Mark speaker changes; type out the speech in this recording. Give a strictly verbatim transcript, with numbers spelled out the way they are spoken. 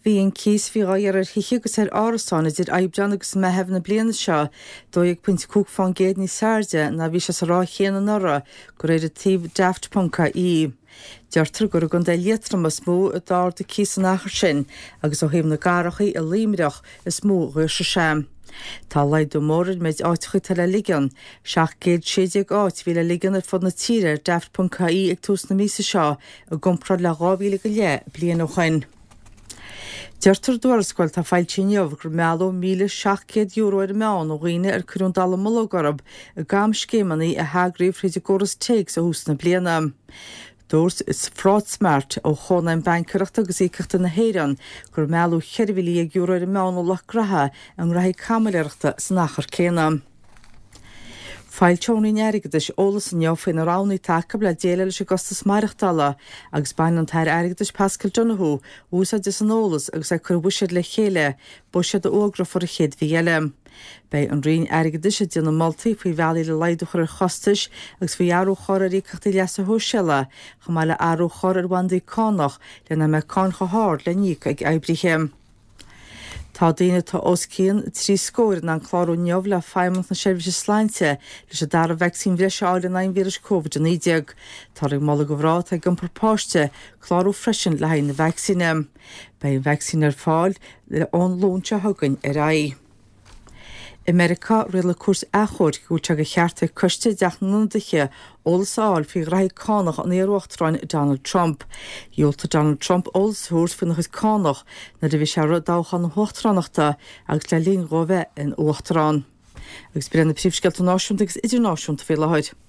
Speaker 1: Bhíonn cíos bhí ar ar hiiche agus ar árasán is iad aibrean agus me hefna bliana seo dóigh punt cúg fan géad ní sáirde na bhí se sa rá chéana nora go réir a tíb daft punca í. Deartar gur gon de létram a smó a dár de cís an achar sin agus ó héim na garachaí a líimireach is smó ruir se sem. Tá leid do mórid meid áitichu tal a ligan, seach géad séideag áit bhí le ligan ar fod na tíre daft punca í ag tús na mísa seo a gomprad le gábhíle go le blian ó chuin. Deartar dúrascoil tá fáiltíneamh gur mealló míle seachtcéad euro ar meán ó ghaoine ar curún dala mulógarab a gam scémaní a hagríomh réidir góras teig sa hús na bliana. Dúirs is frád smart ó chónaim bancareachta agus íceachta na héireann gur mealló cheirmhíle euro ar meán ó lech gratha an raigh camaileachta san achar céanam. Fáilteonaí airgeadais ólas an neamh faoin aránaí taca le déile leis agustas maireachtala agus bain an tair airgeadais Pascal Donoghue úsad is an ólas agus a chur buisiad le chéile buisiad a ógra for a chéad bhí eile. Bei an rion airgeadais a dtíanana moltaí faoi bhealaí le leideachar ar chostais agus faoi arú chóir ar íceachtaí leasa hóseile go mbeidh le arú chóir ar wandaí cánach lena me cán go háir le níoc ag eibrithe. Tá daine tá oscíonn trí scóir an chlárú neamh le feimimint na seirbhíse sláinte leis a dar a vaccín bhreise áil an vírus COVID nineteen. Tá ag molla go bhrát ag an propáiste chlárú freisin le hain na vaccíne. Bei an vaccín ar fáil le ón lónte thugann ar aghaidh. America riile cuas achóir go teag a cheartta coiste deachnúndacha ólasáil fí raigh cánach an éarúachtáin Donald Trump. Dheolta Donald Trump ólas thuairt faoin chus cánach na de bhí se dáchan na huachtaránachta agus le líon go bheith in uachtarán. Agus brenn na príomhsceilt náisiúnta agus idirnáisiúnta fé leid.